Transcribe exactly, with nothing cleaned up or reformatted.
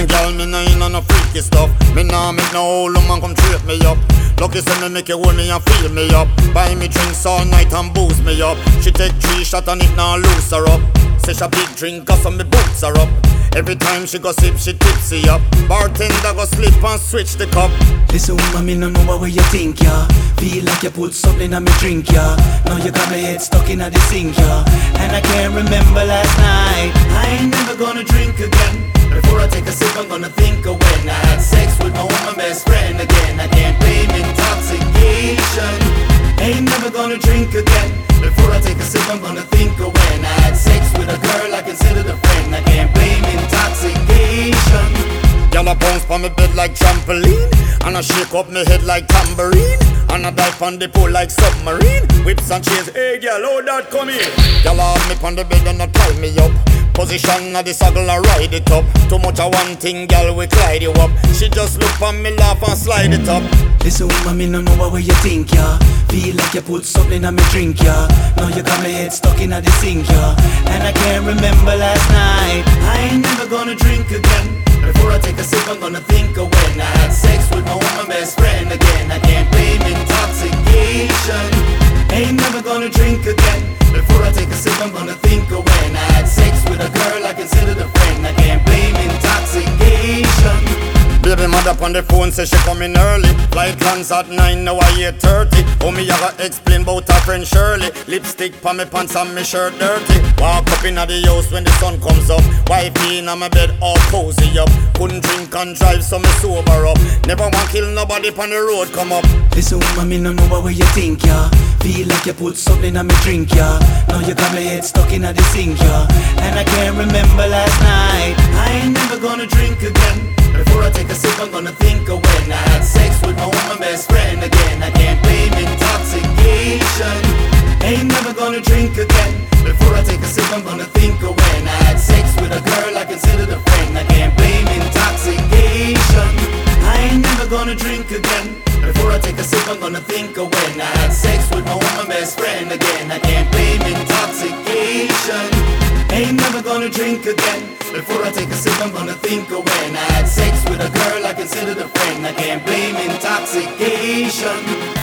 Listen, girl, me nah in on no freaky stuff. Me nah make no old woman come treat me up. Lucky say me make you hold me and feel me up. Buy me drinks all night and boost me up. She take three shots and it now loose her up. Say she a big drinker so me boots her up. Every time she go sip she tipsy up. Bartender go slip and switch the cup. Listen woman, me no know what way you think, yeah. Feel like you put something on me drink, yeah. Now you got my head stuck in the sink, yeah. And I can't remember last night. I ain't never gonna drink again. Before I take a sip I'm gonna think of when I had sex with my woman best friend again. I can't blame intoxication. Ain't never gonna drink again. Before I take a sip I'm gonna think of when I had sex with a girl I considered a friend. I can't blame intoxication. Girl a bounce on me bed like trampoline, and I shake up me head like tambourine, and I dive on the pool like submarine. Whips and chains, hey girl, how that come in? Girl a have me on the bed and I tie me up. Position of the saddle and ride it up. Too much of one thing, girl, we glide you up. She just look on me, laugh and slide it up. Listen woman, me no know what way you think, yeah. Feel like you put something on me drink, yeah. Now you got my head stuck in the sink, yeah. And I can't remember last night. I ain't never gonna drink again. Before I take a sip I'm gonna think of when I had sex with my woman best friend again. I can't blame intoxication. Ain't never gonna drink again. Before I take a sip I'm gonna think of when I had sex with a girl I considered a friend. I can't blame intoxication. Baby mother on the phone say she coming early. Flight lands at nine, now I eight thirty. Oh me I gotta explain about her friend Shirley. Lipstick pa me pants and me shirt dirty. Walk up inna the house when the sun comes up. Wifey inna my bed all cozy up. Couldn't drink and drive so me sober up. Never want kill nobody on the road come up. Listen woman, me no know what way you think, yeah. Feel like you put something on me drink, yeah. Now you got my head stuck in the sink, yeah. And I can't remember last night. I ain't never gonna drink again. Before I take a sip I'm gonna think of when I had sex with my woman best friend again. I can't blame intoxication. Ain't never gonna drink again. Before I take a sip I'm gonna think of when I had sex with a girl I considered a friend. I can't blame intoxication. I ain't never gonna drink again. Before I take a sip I'm gonna think of when I had sex with my woman best friend again. I can't blame intoxication. Ain't never gonna drink again. Before I take a sip I'm gonna think of when I had sex with a girl I considered a friend. I can't blame intoxication.